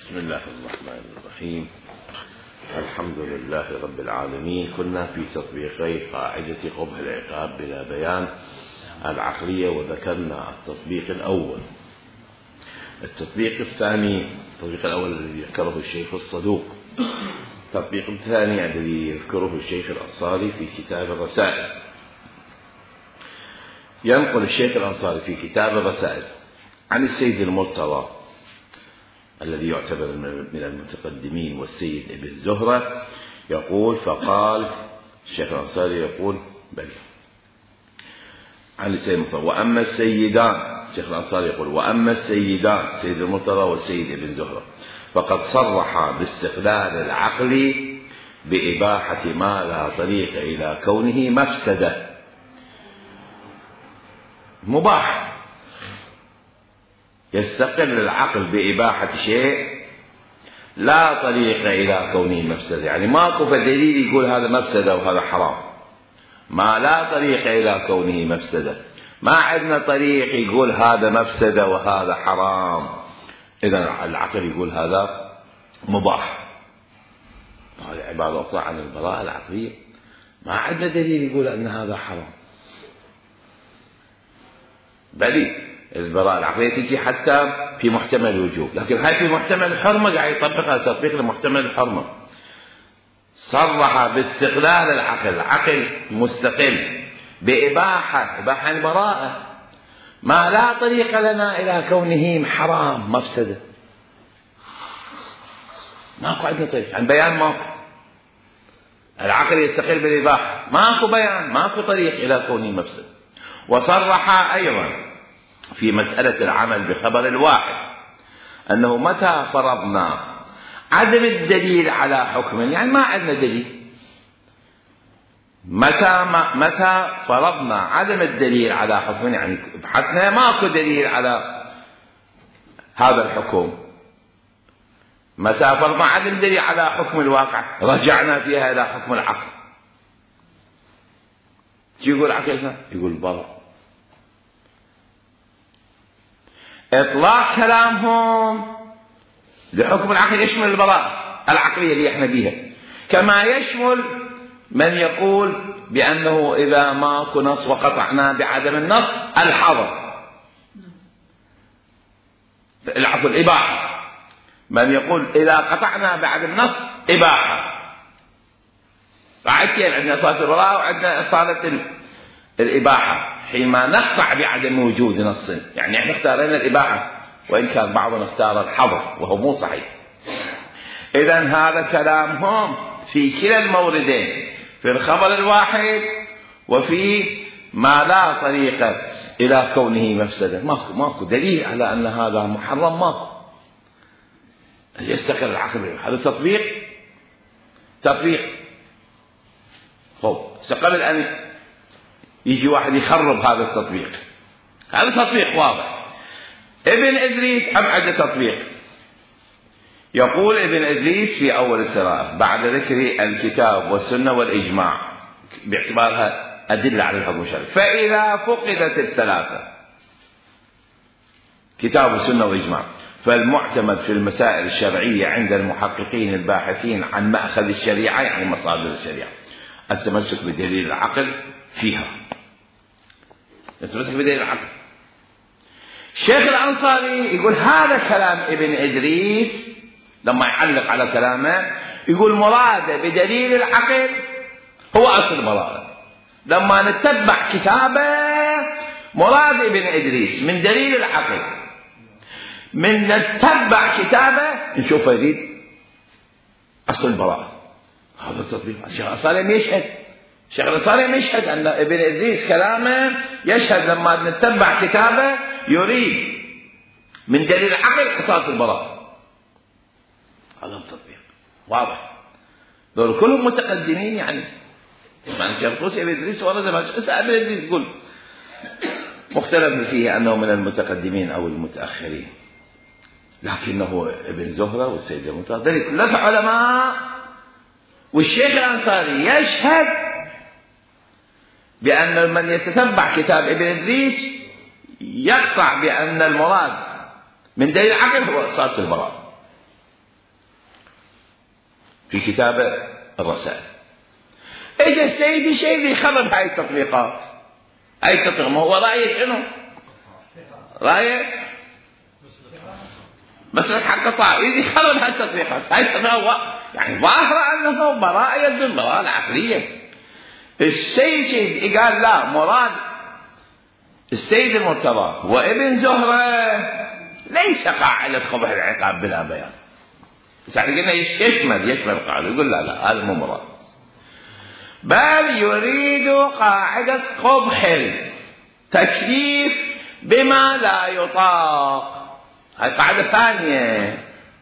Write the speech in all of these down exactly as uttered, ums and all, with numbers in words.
بسم الله الرحمن الرحيم. الحمد لله رب العالمين. كنا في تطبيقي قاعدة قبح العقاب بلا بيان العقلية، وذكرنا التطبيق الأول. التطبيق الثاني، التطبيق الأول الذي ذكره الشيخ الصدوق. التطبيق الثاني الذي يذكره الشيخ الأنصاري في كتاب الرسائل. ينقل الشيخ الأنصاري في كتاب الرسائل عن السيد المرتضى الذي يعتبر من المتقدمين والسيد ابن زهرة، يقول: فقال الشيخ الأنصاري يقول بل عن السيد المرتضى: وأما السيدان، الشيخ الأنصاري يقول: وأما السيدان السيد المرتضى والسيد ابن زهرة فقد صرحا باستقلال العقل بإباحة ما لا طريق إلى كونه مفسدة. مباح، يستقل العقل بإباحة شيء لا طريق إلى كونه مفسدة، يعني ماكو دليل يقول هذا مفسدة وهذا حرام. ما لا طريق إلى كونه مفسدة، ما عندنا طريق يقول هذا مفسدة وهذا حرام. إذن العقل يقول هذا مباح. هذه عبارة أخرى عن البراءة العقلية. ما عندنا دليل يقول أن هذا حرام. بل البراءة العقلية تجي حتى في محتمل الوجوب، لكن هاي في محتمل الحرمة قاعد يطبقها تطبيق لمحتمل الحرمة. صرح باستقلال العقل، عقل مستقل بإباحة، إباحة البراءة ما لا طريق لنا إلى كونه حرام مفسدة. ماكو عندنا طريق، عن بيان ماكو. العقل يستقل بالإباحة، ماكو بيان، ماكو طريق إلى كونه مفسدة. وصرح أيضا في مسألة العمل بخبر الواحد أنه متى فرضنا عدم الدليل على حكم، يعني ما عندنا دليل، متى ما متى فرضنا عدم الدليل على حكم، يعني بحثنا ماكو دليل على هذا الحكم. متى فرضنا عدم الدليل على حكم الواقع رجعنا فيها إلى حكم العقل. شو يقول العقل؟ يقول براء. إطلاق كلامهم لحكم العقل يشمل البراءة العقلية اللي احنا بيها، كما يشمل من يقول بأنه إذا ماكو نص وقطعنا بعدم النص الحظر، العفو الإباحة. من يقول إذا قطعنا بعدم النص إباحة. رأيتين عندنا صالة البراءة وعندنا صالة الإباحة حينما نقطع بعدم وجود نص، يعني احنا اختارنا الإباحة وإن كان بعضنا اختار الحظر وهو مو صحيح. إذن هذا كلامهم في كلا الموردين، في الخبر الواحد وفي ما لا طريق إلى كونه مفسدة. ماكو ماكو دليل على أن هذا محرم، ماكو. يستقر العقل. هذا تطبيق تطبيق هو قبل أن يجي واحد يخرب هذا التطبيق. هذا تطبيق واضح. ابن إدريس أم عنده تطبيق. يقول ابن إدريس في أول القراءة بعد ذكر الكتاب والسنة والإجماع باعتبارها أدلة على الحكم الشرعي: فإذا فقدت الثلاثة كتاب وسنة وإجماع فالمعتمد في المسائل الشرعية عند المحققين الباحثين عن مأخذ الشريعة، يعني مصادر الشريعة، التمسك بدليل العقل فيها. التمسك بدليل العقل. الشيخ الأنصاري يقول هذا كلام ابن إدريس لما يعلق على كلامه، يقول مراده بدليل العقل هو أصل براءة. لما نتبع كتابه مراد ابن إدريس من دليل العقل، من نتبع كتابه نشوف يريد أصل براءة. هذا التطبيق. الشيخ الأنصاري يشهد الشيخ الأنصاري يشهد أن ابن إدريس كلامه يشهد لما نتبع كتابه يريد من دليل العقل أساس البراءة. هذا التطبيق واضح. دول كلهم متقدمين، يعني ما نشرطوش ابن إدريس ورد ما ابن إدريس يقول مختلف فيه أنه من المتقدمين أو المتأخرين، لكنه ابن زهرة والسيد المرتضى ذلك ثلاثة علماء. والشيخ الأنصاري يشهد بأن من يتتبع كتاب ابن إدريس يقطع بأن المراد من دليل العقل هو أساس البراءة. في كتابه الرسائل. اجى السيد الشيبي خرب هاي التطبيقات. هاي التطبيق ما هو رايه شنو؟ رايه بس حق قطاع يجي خرب هاي التطبيقات. هاي التطبيقات يعني ظاهره انه براءه يد براءه العقليه. السيد الشيبي قال لا، مراد السيد المرتضى وابن زهره ليس قاعده قبح العقاب بلا بيان. يعني قلنا يشمل يشمل القاعده، يقول لا لا هذا مو مراد، بل يريد قاعده قبح التكليف بما لا يطاق. هاي قاعده ثانيه.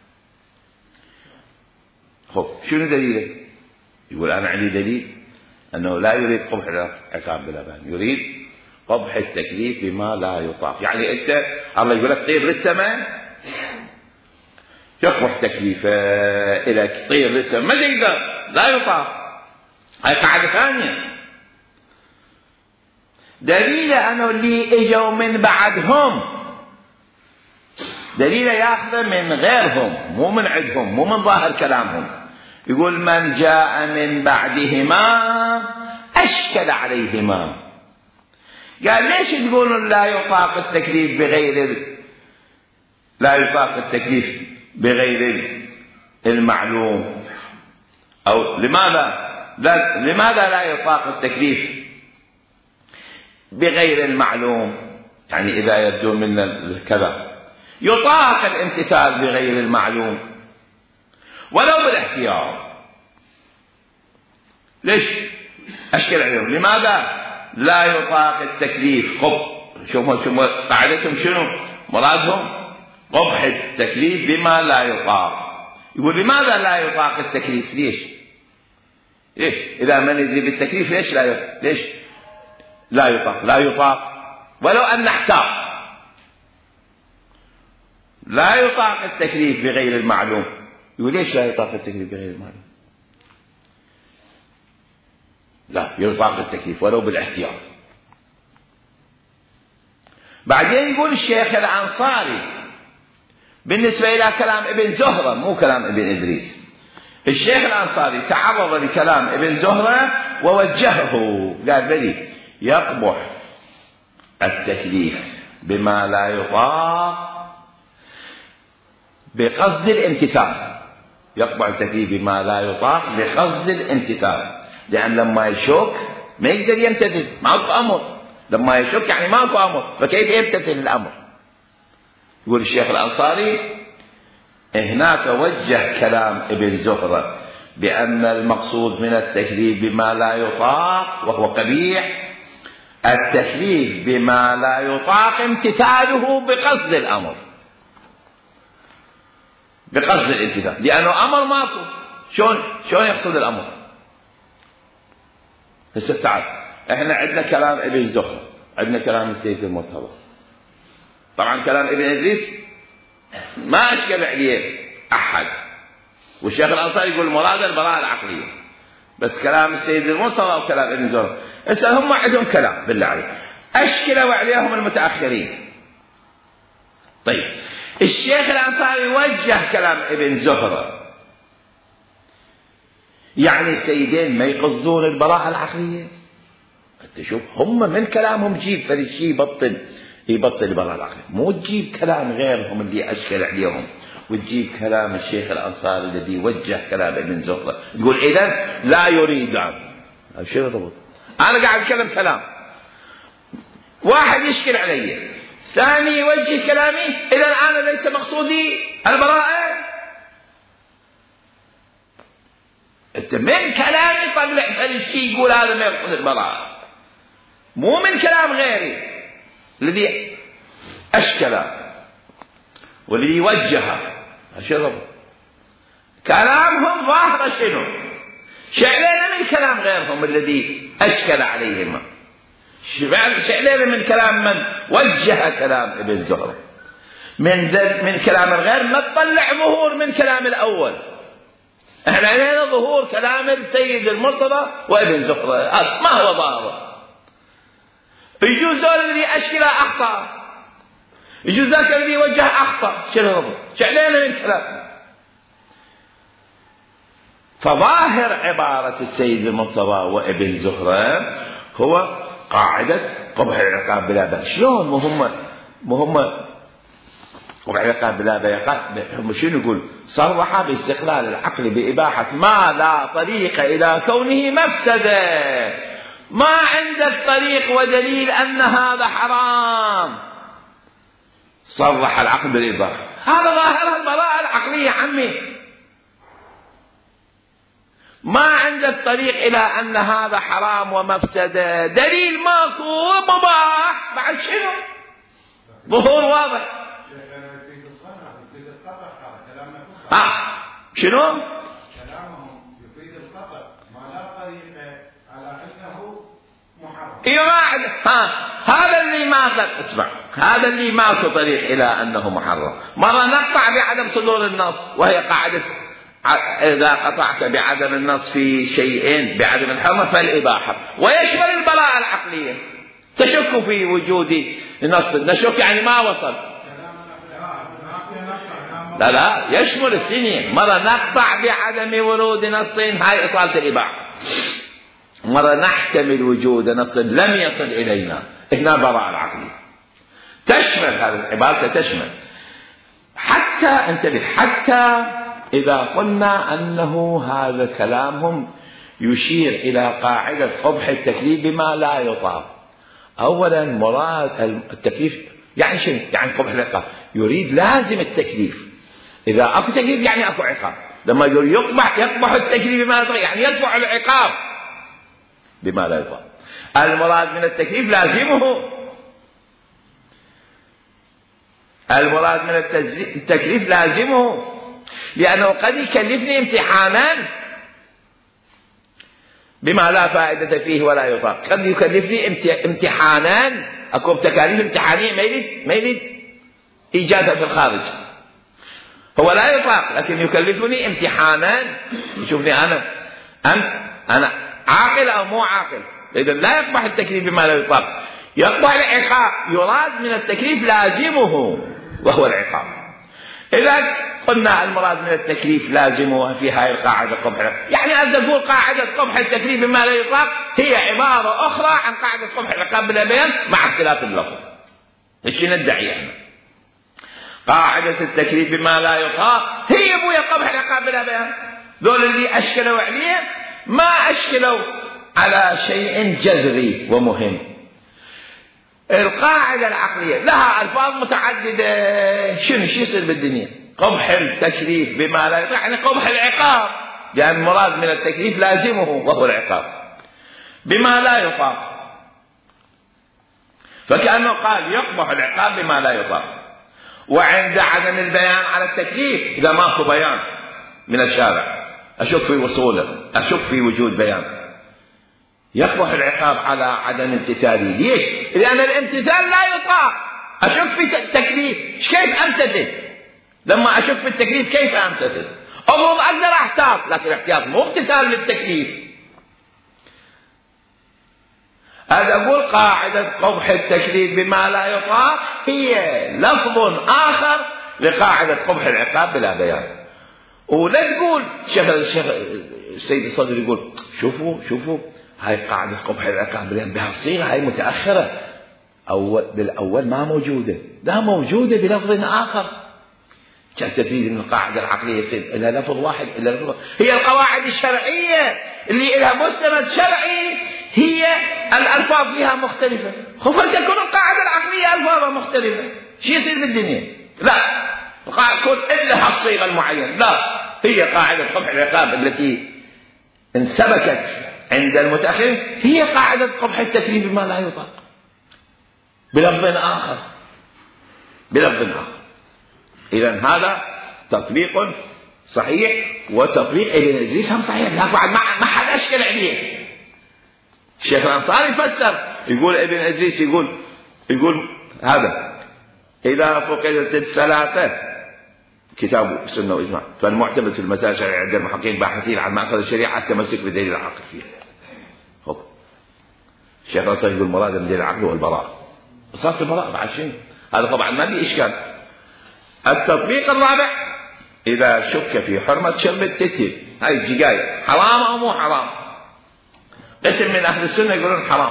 خب شنو دليلك؟ يقول انا عندي دليل انه لا يريد قبح العقاب بلا بيان، يريد قبح التكليف بما لا يطاق. يعني انت الله يقول لك طير للسماء، يقبح تكليفه الى طير للسماء، ما تقدر، لا يطاق. هاي قاعده ثانيه. دليل انه اللي اجوا من بعدهم دليل ياخذ من غيرهم، مو من عندهم، مو من ظاهر كلامهم. يقول من جاء من بعدهما اشكل عليهما. قال ليش تقولون لا يطاق التكليف بغير لا يطاق التكليف بغير المعلوم؟ او لماذا لا لماذا لا يطاق التكليف بغير المعلوم؟ يعني اذا يبدو من الكذا يطاق الامتثال بغير المعلوم ولو بالاحتياط. ليش اشكل عليهم؟ لماذا لا يطاق التكليف؟ خب شوفوا قاعدتهم شنو؟ مرادهم قبح التكليف بما لا يطاق. يقول لماذا لا يطاق التكليف؟ ليش؟ ليش اذا ما ندري بالتكليف ليش لا يطاق؟ ليش لا يطاق؟ لا يطاق ولو ان نحتاط. لا يطاق التكليف بغير المعلوم. يقول ليش لا يطاق التكليف بغير المعلوم؟ لا يطاق التكليف ولو بالاحتياط. بعدين يقول الشيخ الأنصاري بالنسبة إلى كلام ابن زهرة، مو كلام ابن إدريس، الشيخ الأنصاري تعرض لكلام ابن زهرة ووجهه، قال بلي يقبح التكليف بما لا يطاق بقصد الامتثال. يقبح التكليف بما لا يطاق بقصد الامتثال، لأن لما يشك ما يقدر يمتثل، ماكو أمر. لما يشك يعني ماكو أمر، فكيف يمتثل الأمر؟ يقول الشيخ الأنصاري هناك وجه كلام ابن زهرة بأن المقصود من التكليف بما لا يطاق وهو قبيح التكليف بما لا يطاق امتثاله بقصد الأمر، بقصد الامتثال، لأنه أمر ماكو. شلون شلون يقصد الأمر؟ هسه تعال، احنا عندنا كلام ابن زهرة، عندنا كلام السيد المرتضى. طبعا كلام ابن إدريس ما أشكل عليه أحد، والشيخ الأنصاري يقول مراد البراءة العقلية، بس كلام السيد المرتضى وكلام ابن زهرة هسه هم عندهم كلام بالله عليك أشكلوا عليهم المتأخرين. طيب الشيخ الأنصاري وجه كلام ابن زهرة، يعني السيدين ما يقصدون البراءة العقلية. انت شوف هم من كلامهم جيب فالشيء يبطل يبطل البراءة العقلية، مو تجيب كلام غيرهم اللي أشكل عليهم وتجيب كلام الشيخ الأنصاري الذي وجه كلام ابن زهرة تقول إذا لا يريدان. شو ربط؟ أنا قاعد أتكلم كلام واحد يشكل علي، ثاني يوجه كلامي، إذا أنا ليس مقصودي البراءة. أنت من كلامي طلع هالشيء يقول هذا ما يقصد البراءة، مو من كلام غيري الذي أشكل والذي وجه. شو كلامهم ظاهر شنو؟ شعلنا من كلام غيرهم الذي أشكل عليهم، شعلنا من كلام من وجه كلام ابن زهرة. من من كلام الغير ما تطلع ظهور من كلام الأول. احنا علينا ظهور كلام السيد المرتضى وابن زهرة ما هو ظاهر. يجوز ذول الذي أشكل أخطأ، يجوز ذاك الذي وجه أخطأ. شنو شعلنا من كلام؟ فظاهر عبارة السيد المرتضى وابن زهران هو قاعدة قبح العقاب بلا بأس. شلون مهم مهم قبح العقاب بلا بأس؟ هم شنو يقول؟ صرح باستقلال العقل بإباحة ما لا طريق إلى كونه مفسدة. ما عندك طريق ودليل أن هذا حرام، صرح العقل بالإباحة. هذا ظاهر البراءة العقلية عمي. ما عندك طريق إلى أن هذا حرام ومفسدة، دليل ماكو، مباح، بعد شنو؟ ظهور واضح. آه. شنو؟ كلامهم يفيد القطع، ما لا طريق على أنه محرم. إيوه ها هذا اللي ما اسمع، هذا اللي ماكو طريق إلى أنه محرم. مرة نقطع بعدم صدور النص، وهي قاعدة إذا قطعت بعدم النص في شيئين بعدم الحرمة فالإباحة، ويشمل البراءة العقلية. تشك في وجود نص، نشك يعني ما وصل. لا لا يشمل السنين. مرة نقطع بعدم ورود نص، هاي إصالة الإباحة. مرة نحتمل وجود نص لم يصل إلينا، هنا براءة العقلية. تشمل هذه العبارة، تشمل حتى انتبه، حتى إذا قلنا أنه هذا كلامهم يشير إلى قاعدة قبح التكليف بما لا يطاق. أولا مراد التكليف يعني شنو؟ يعني قبح العقاب، يريد لازم التكليف. إذا أكو تكليف يعني أكو عقاب. لما يقول يقبح يقبح التكليف بما لا يطاق يعني يدفع العقاب بما لا يطاق. المراد من التكليف لازمه، المراد من التكليف لازمه، لأنه قد يكلفني امتحانا بما لا فائدة فيه ولا يطاق. قد يكلفني امتحانا، أكو تكاليف امتحانية ما يريد ما يريد إيجادها في الخارج، هو لا يطاق، لكن يكلفني امتحانا يشوفني أنا أنت أنا عاقل أو مو عاقل. إذا لا يقبح التكليف بما لا يطاق، يقبح العقاب. يراد من التكليف لازمه وهو العقاب. إذا قلنا المراد من التكليف لازمه في هذه القاعدة قبح، يعني أن تقول قاعدة قبح التكليف بما لا يطاق هي عبارة أخرى عن قاعدة قبح العقاب بلا بيان مع اختلاف اللفظ. إيش ندعي احنا؟ قاعدة التكليف بما لا يطاق هي بويا قبح العقاب بلا بيان. دول اللي أشكلوا عليه ما أشكلوا على شيء جذري ومهم. القاعدة العقلية لها ألفاظ متعددة. شنو شو يصير بالدنيا؟ قبح التكليف بما لا يطاق يعني قبح العقاب، لأن المراد من التكليف لازمه وهو العقاب بما لا يطاق. فكأنه قال يقبح العقاب بما لا يطاق. وعند عدم البيان على التكليف، إذا ماكو بيان من الشارع، أشك في وصوله، أشك في وجود بيان، يقبح العقاب على عدم امتثاله. ليش؟ لأن الامتثال لا يطاق. أشك في التكليف، كيف أمتثل؟ لما أشك في التكليف كيف أمتثل؟ أفرض أقدر أحتاط، لكن احتياط مو امتثال للتكليف. هذا أقول قاعدة قبح التكليف بما لا يطاق هي لفظ آخر لقاعدة قبح العقاب بلا بيان. ولا تقول شيخ الشيخ السيد الصدر يقول شوفوا شوفوا هاي قاعدة قبح العقاب بها الصيغة هاي متأخرة، أول بالأول ما موجودة، لا موجودة بلفظ آخر. كانت تفيد من القاعدة العقلية يصير إلى لفظ واحد إلى لفظ. هي القواعد الشرعية اللي لها مستند شرعي هي الألفاظ فيها مختلفة. خفت تكون القاعدة العقلية ألفاظها مختلفة، شو يصير بالدنيا؟ لا القاعدة تكون إلا الصيغة المعينة، لا هي قاعدة قبح العقاب التي انسبكت عند المتأخرين هي قاعدة قبح التكليف بما لا يطاق بلفظ آخر بلفظ آخر. إذن هذا تطبيق صحيح، وتطبيق ابن إدريس هم صحيح، لا بعد ما حد أشكل عليه. الشيخ الأنصاري فسر يقول ابن إدريس يقول يقول هذا إذا فقدت الثلاثة كتاب السنة وإجماع فالمعتمد في المسائل الشرعية عند المحققين الباحثين عن مأخذ الشريعة التمسك بدليل العقل فيه. هو الشيخ الأنصاري يقول مراد من دليل العقل والبراءة، صارت البراءة بعد شيء، هذا طبعا ما في إشكال. التطبيق الرابع إذا شك في حرمة شرب التتر هاي الجقاية حرام أو مو حرام؟ قسم من أهل السنة يقولون حرام.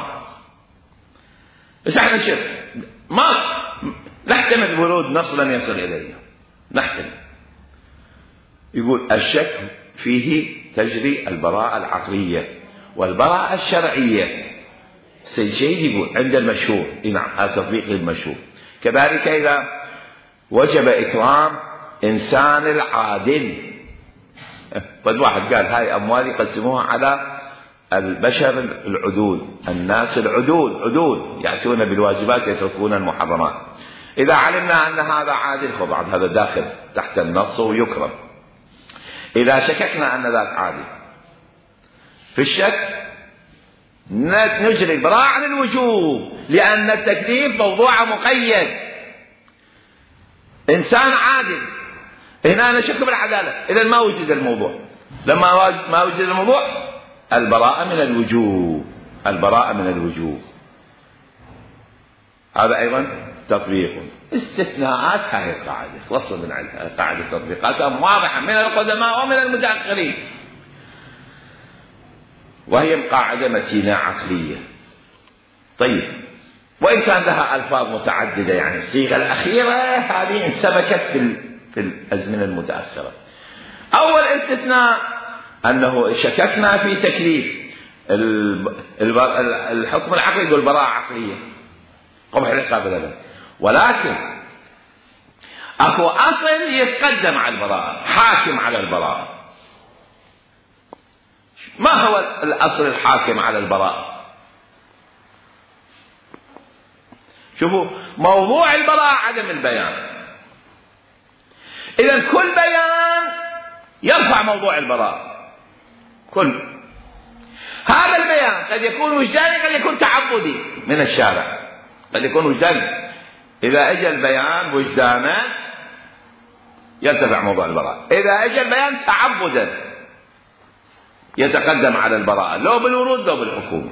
بس احنا شوف ما نحتمل ورود نص لم يصل إلينا، نحتمل. يقول الشك فيه تجري البراءة العقلية والبراءة الشرعية. شيء يقول عند المشهور، نعم هذا تطبيق للمشهور. كذلك إذا وجب إكرام إنسان العادل، قد واحد قال هاي أموالي قسموها على البشر العدول، الناس العدول عدول يأتون بالواجبات يتركون المحرمات. إذا علمنا أن هذا عادل فبعد هذا داخل تحت النص ويكرم. إذا شككنا أن ذاك عادل، في الشك نجري البراءة عن الوجوب، لأن التكليف موضوع مقيد. إنسان عادل هنا نشك بالعدالة، إذا ما وجد الموضوع. لما ما وجد الموضوع البراءة من الوجوب، البراءة من الوجوب. هذا أيضا تطبيق. استثناءات هذه القاعدة خلصنا من قاعدة تطبيقاتها واضحة من القدماء ومن المتأخرين، وهي قاعدة متينة عقلية. طيب، وإن كان لها ألفاظ متعددة، يعني الصيغة الأخيرة هذه انسبكت في في الأزمنة المتأخرة. أول استثناء أنه شككنا في تكليف الحكم العقلي، يقول براءة عقلية قبح العقاب لنا، ولكن أكو أصل يتقدم على البراءة، حاكم على البراءة. ما هو الأصل الحاكم على البراءة؟ شوفوا، موضوع البراءة عدم البيان. إذن كل بيان يرفع موضوع البراءة، كل هذا البيان قد يكون وجداني قد يكون تعبدي من الشارع، قد يكون وجداني. إذا أجى البيان وجدانا يرتفع موضوع البراءة، إذا أجى البيان تعبدا يتقدم على البراءة، لو بالورود لو بالحكومة.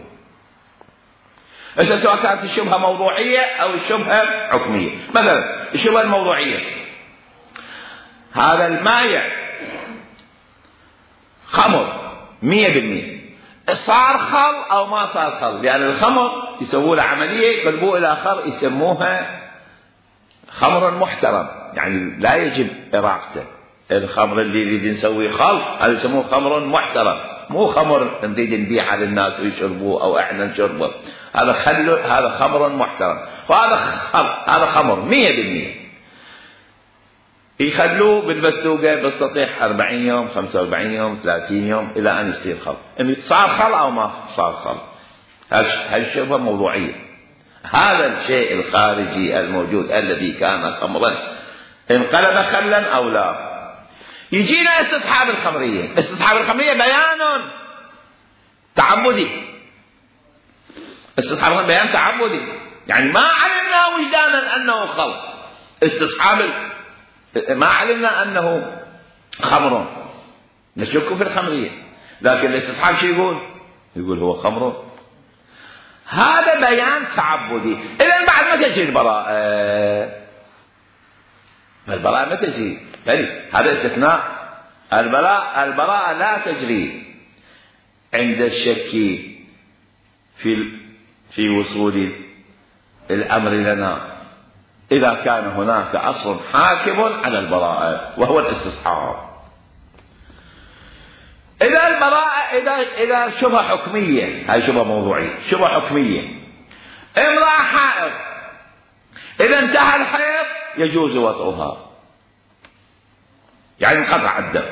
سواء كانت الشبهة موضوعية أو الشبهة حكمية. مثلا الشبهة الموضوعية، هذا المائع خمر مية بالمية، صار خل أو ما صار خل، لأن الخمر يسووا له عملية يقلبوه إلى خمر يسموها خمر محترم، يعني لا يجب إراقته. الخمر اللي يريد نسويه خل هذا يسموه خمر محترم، مو خمر نريد نبيعه للناس ويشربوه أو إحنا نشربه. هذا خل هذا خمر محترم، وهذا خمر هذا خمر مية بالمية. يخلوه بالبسوقة بالسطح أربعين يوم خمسة وأربعين يوم ثلاثين يوم إلى أن يصير خل. إن صار خل أو ما صار خل، هالشبهة موضوعية. هذا الشيء الخارجي الموجود الذي كان خمرا انقلب خلا أو لا. يجينا استصحاب الخمرية. استصحاب الخمرية بيان تعبدي، استصحاب الخمرية بيان تعبدي، يعني ما علمنا وجدانا أنه خل. استصحاب ما علمنا أنه خمر، نشك في الخمرية، لكن الاستصحاب شو يقول؟ يقول هو خمر. هذا بيان تعبدي. إذن بعد ما تجي البراءة، البراءة ما تجري، بل هذا استثناء. البراءة البراءة لا تجري عند الشك في في وصول الأمر لنا، إذا كان هناك أصل حاكم على البراءة وهو الاستصحاب. إذا البراءة إذا إذا شبهة حكمية، هاي شبهة موضوعية، شبهة حكمية. امرأة حائض، إذا انتهى الحيض يجوز وطئها، يعني انقطع الدم.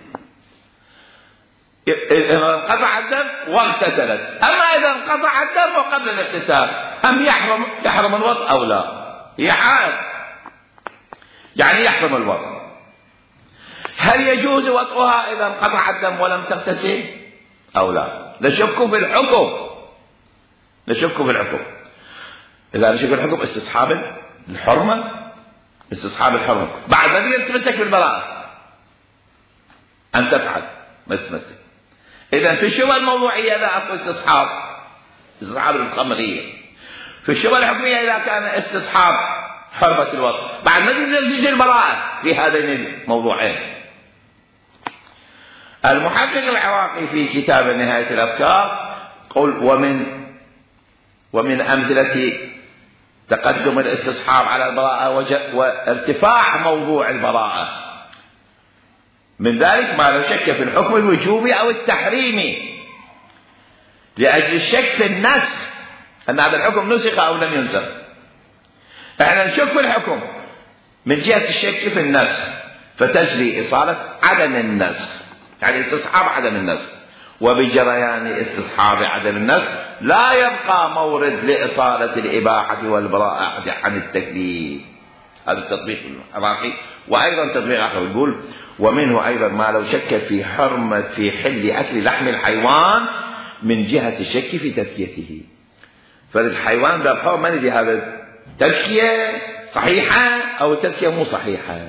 إذا انقطع الدم واغتسلت، أما إذا انقطع الدم وقبل الاغتسال هم يحرم يحرم الوطء أو لا؟ هي حائض يعني يحرم الوطء. هل يجوز وطئها إذا انقطع الدم ولم تغتسل أو لا؟ نشك في الحكم، نشك في الحكم. إذا نشك في الحكم استصحاب الحرمة، استصحاب الحرمة بعد ما تتمسك بالبراءة أن تفعل ما تتمسك. إذا في الشبهة الموضوعية لا أكو استصحاب، استصحاب الخمرية. في الشبهة الحكمية إذا كان استصحاب حرمة الوطء بعد ما تنزل البراءة في هذين الموضوعين. المحقق العراقي في كتاب نهاية الأفكار قل ومن ومن أمثلة تقدم الاستصحاب على البراءة وارتفاع موضوع البراءة من ذلك ما لو شك في الحكم الوجوبي أو التحريمي لأجل الشك في النسخ أن هذا الحكم نسخ أو لم ينسخ. احنا نشك في الحكم من جهة الشك في النسخ فتجري إصالة عدم النسخ، يعني استصحاب عدم النسخ، وبجريان استصحاب عدم النسخ لا يبقى مورد لإصالة الإباحة والبراءة عن التكليف. هذا التطبيق العراقي. وأيضا تطبيق آخر يقول ومنه أيضا ما لو شك في حرمة في حل أكل لحم الحيوان من جهة الشك في تزكيته. فالحيوان ذبحه من اللي هذا تزكية صحيحة أو تزكية مو صحيحة،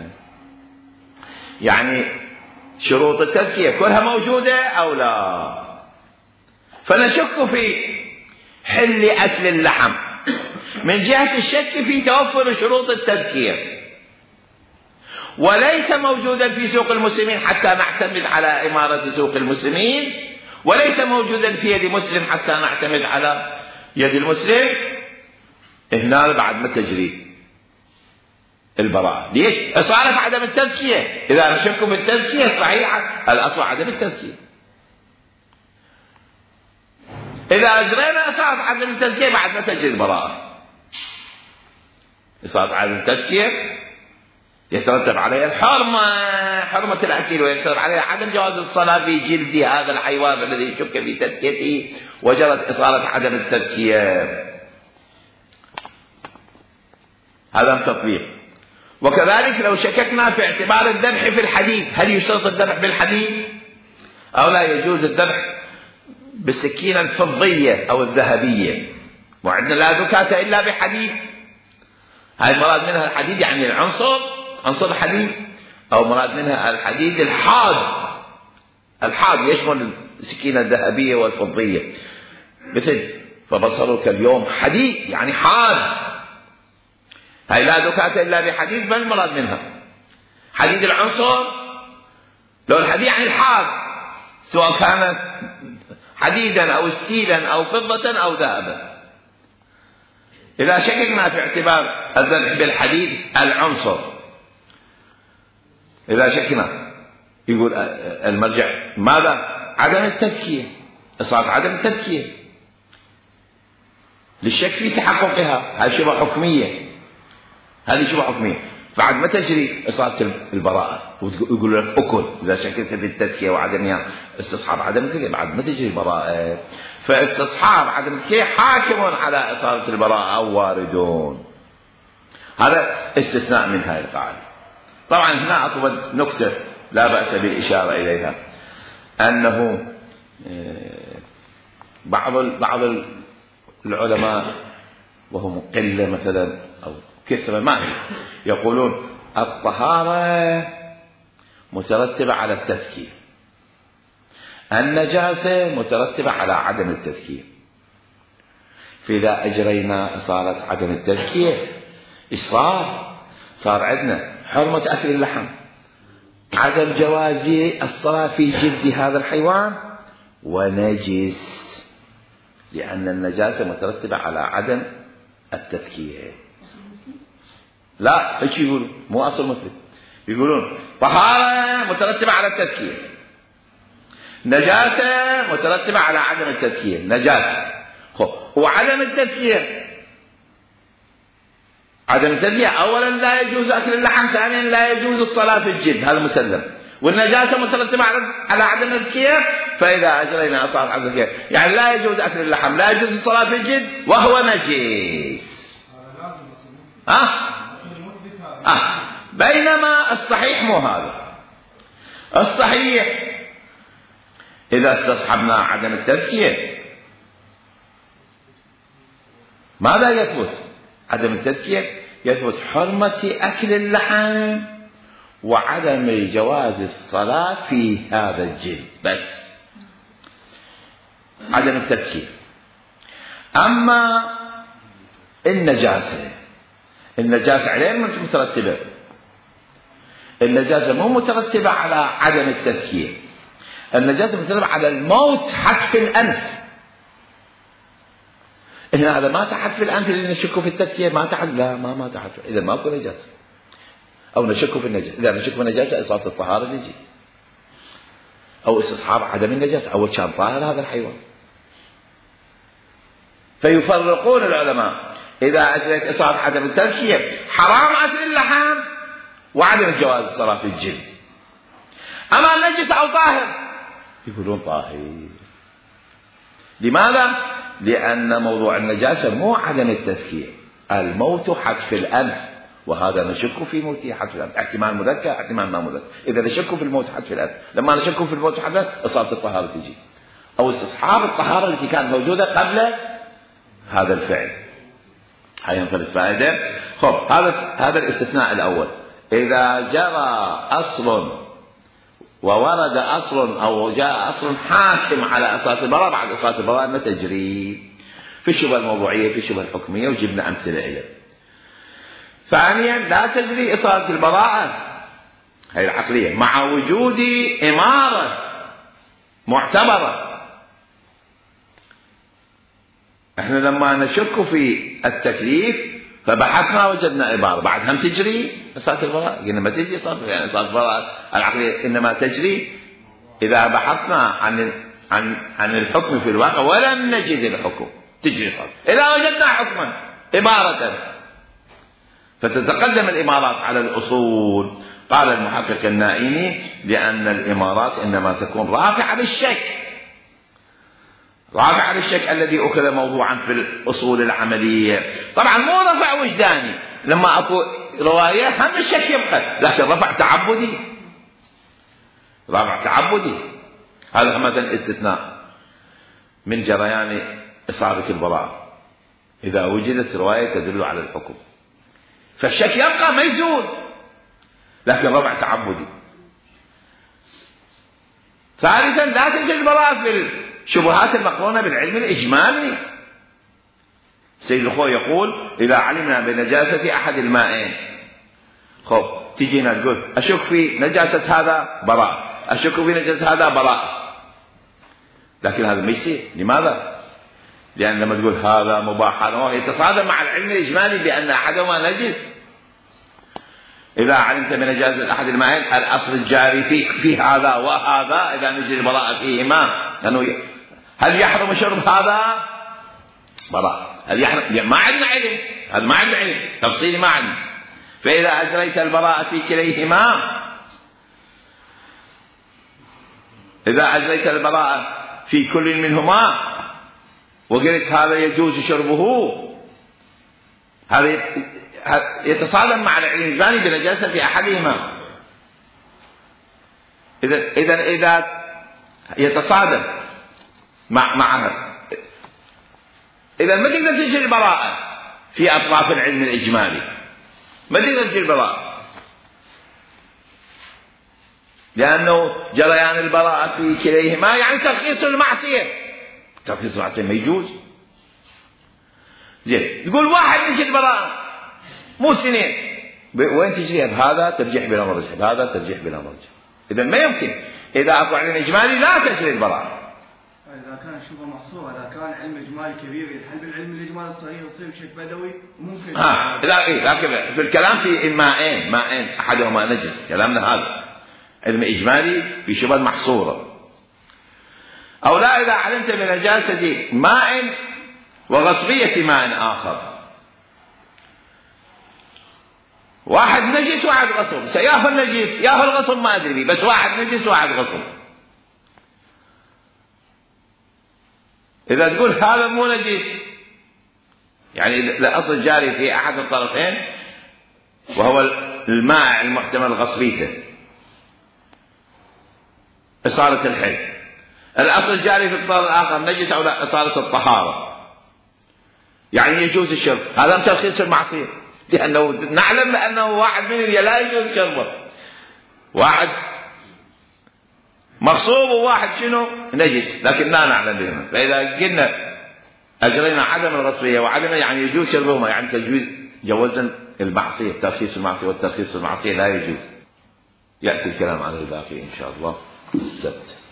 يعني شروط التزكية كلها موجودة أو لا. فنشك في حل أكل اللحم من جهة الشك في توفر شروط التزكية، وليس موجودا في سوق المسلمين حتى نعتمد على إمارة سوق المسلمين، وليس موجودا في يد مسلم حتى نعتمد على يد المسلم. هنا بعد ما تجري البراءة. ليش؟ إصالة عدم التزكية. إذا نشك بالتزكية الصحيحة الأصل عدم التزكية. إذا أجرينا إصالة عدم التزكية بعد ما تجري البراءة. إصالة عدم التزكية يترتب عليها الحرمة، حرمة الأكل، ويترتب عليها عدم جواز الصلاة في جلد هذا الحيوان الذي يشك في تزكيته وجرت إصالة عدم التزكية. هذا التطبيق. وكذلك لو شككنا في اعتبار الذبح في الحديد، هل يشترط الذبح بالحديد أو لا يجوز الذبح بالسكينة الفضية أو الذهبية؟ وعندنا لا زكاة إلا بحديد. هاي المراد منها الحديد يعني العنصر عنصر الحديد، أو مراد منها الحديد الحاد. الحاد يشمل السكينة الذهبية والفضية، مثل فبصرك اليوم حديد يعني حاد. هاي لا زكاة إلا بحديد، ما المراد منها؟ حديد العنصر، لو الحديد يعني الحاد سواء كانت حديدا أو ستيلا أو فضة أو ذهبا. إذا شككنا في اعتبار الذبح بالحديد العنصر، إذا شكنا يقول المرجع ماذا؟ عدم التزكية، إصابة عدم التزكية للشك في تحققها. هذه شبه حكمية، هذه شبه حكمية. بعد ما تجري إصابة البراءة ويقول لك أكل إذا شككت في التزكية وعدمها استصحاب عدم التزكية، بعد ما تجري البراءة فاستصحاب عدم التزكية حاكم على إصابة البراءة أو واردون. هذا استثناء من هذه القاعدة. طبعا هنا أطلب نكتة لا بأس بالإشارة إليها، أنه بعض بعض العلماء وهم قلة مثلا أو كثرة ما يقولون الطهارة مترتبة على التزكية، النجاسة مترتبة على عدم التزكية. فإذا أجرينا إصالة عدم التزكية إيش صار؟ صار عندنا حرمة أكل اللحم، عدم جواز الصلاة في جلد هذا الحيوان، ونجس، لأن النجاسة مترتبة على عدم التزكية. لا ايش يقولون؟ مو أصل مسلم، يقولون طهارة مترتبة على التزكية، نجاسة مترتبة على عدم التزكية. نجاسة خب وعدم التزكية، عدم التزكية أولا لا يجوز أكل اللحم، ثانيا لا يجوز الصلاة في الجلد، هذا مسلم. والنجاسة مترتبة على عدم التزكية، فإذا أجرينا إصابة عدم التزكية يعني لا يجوز أكل اللحم، لا يجوز الصلاة في الجلد وهو نجس. ها؟ آه. بينما الصحيح مو هذا. الصحيح إذا استصحبنا عدم التزكية ماذا يثبت؟ عدم التزكية يثبت حرمة أكل اللحم وعدم جواز الصلاة في هذا الجلد بس، عدم التزكية. أما النجاسة، النجاسة عليه مترتبة، النجاسة مو مترتبة على عدم التزكية. النجاسة مترتبة على الموت حتف الأنف. هنا هذا ما تحت في الأنف اللي نشك في التزكية، ما تحت، لا ما ما تحت، إذا ماكو نجاسة أو نشك في النجاسة. إذا نشك في النجاسة إصابة الطهارة يجي، أو استصحاب عدم النجاسة، أول كان طاهر هذا الحيوان. فيفرقون العلماء إذا أجريت إصابة عدم التزكية حرام أكل اللحم وعدم جواز الصلاة في الجلد. أما النجس أو طاهر يقولون طاهر. لماذا؟ لأن موضوع النجاسة مو عدم التزكية، الموت حتف الأنف، وهذا نشك في موته حتف الأنف، احتمال مذكر احتمال ما مذكر. إذا نشك في الموت حتف الأنف، لما نشك في الموت حتف الأنف إصابة الطهارة تجي، أو استصحاب الطهارة التي كانت موجودة قبل هذا الفعل. هاي ثلاث فائدة. خب هذا هذا الاستثناء الأول. إذا جرى أصل وورد أصل أو جاء أصل حاكم على أصالة البراءة بعد أصالة البراءة أن تجري في الشبهة الموضوعية في الشبهة الحكمية، وجبنا أمثلة إليه. ثانيا لا تجري أصالة البراءة هي العقلية مع وجود إمارة معتبرة. احنا لما نشك في التكليف فبحثنا وجدنا عبارة بعد هم تجري إصالة البراءة، قلنا ما تجري يعني إصالة البراءة العقلية إنما تجري إذا بحثنا عن عن عن الحكم في الواقع ولم نجد الحكم تجري إصالة. إذا وجدنا حكما إمارة فتتقدم الإمارات على الأصول. قال المحقق النائمي لأن الإمارات إنما تكون رافعة للشك، رافعة للشك الذي أخذ موضوعا في الأصول العملية. طبعا مو رفع وجداني، لما أكو رواية هم الشك يبقى، لكن رفع تعبدي، رفع تعبدي. هذا مثلا استثناء من جريان إصابة البراءة إذا وجدت رواية تدل على الحكم، فالشك يبقى ما يزول، لكن رفع تعبدي. ثالثا لا تجد البراءة في الشبهات المقرونة بالعلم الإجمالي. سيد الخوي يقول إذا علمنا بنجاسة أحد المائين، خب تجينا تقول أشك في نجاسة هذا براء، أشك في نجاسة هذا براء، لكن هذا ما يصير. لماذا؟ لأن لما تقول هذا مباح هذا يتصادم مع العلم الإجمالي بأن أحدهما نجس. إذا علمت بنجاسة أحد المائين الأصل الجاري في, في هذا وهذا إذا نجد البراءة فيهما، لأنه هل يحرم شرب هذا؟ براء. هل يحرم؟ ما عندنا علم، هذا ما عندنا علم تفصيلي ما عندنا. فإذا أجريت البراءة في كليهما، إذا أجريت البراءة في كل منهما وقلت هذا يجوز شربه، هذا يتصادم مع العلم الإجمالي بنجاسة أحدهما. إذا إذا إذا يتصادم مع معها، إذا ما تقدر تجري البراءة في أطراف العلم الإجمالي، ما تقدر تجري البراءة، لأنه جريان البراءة في كليهما يعني ترخيص المعصية. ترخيص المعصية ما يجوز. زين يقول واحد نجي البراءة مو سنين، وين تجريها؟ بهذا ترجح بلا مرجح، بهذا ترجح بلا مرجح. إذا ما يمكن. إذا أكو علم إجمالي لا تجري البراءة. إذا كان شبه محصور، إذا كان علم إجمالي كبير يتحل بالعلم الإجمالي الصغير يصير شيء بدوي ممكن. آه لا إيه لكن في الكلام في مائين مائين أحدهما نجس، كلامنا هذا علم إجمالي في شبه محصورة. أو لا إذا علمت بنجاسة ماء وغصبية ماء آخر، واحد نجس واحد غصب، سياهو النجس ياهو الغصب ما أدري بيه، بس واحد نجس واحد غصب. إذا تقول هذا مو نجس يعني الأصل الجاري في أحد الطرفين وهو الماء المحتمل غصبيته إصالة الحل، الأصل الجاري في الطرف الآخر نجس أو لا إصالة الطهارة، يعني يجوز الشرب. هذا ترخيص المعصية، لأنه نعلم أنه واحد من لا يجوز شربه، واحد مغصوب وواحد شنو نجس، لكن لا نعلم بهما. فإذا قلنا أجرينا عدم الغصبية وعدم يعني يجوز شربهما، يعني تجوز جوزا المعصية، ترخيص المعصية والترخيص المعصية لا يجوز. يأتي الكلام عن الباقي إن شاء الله السبت.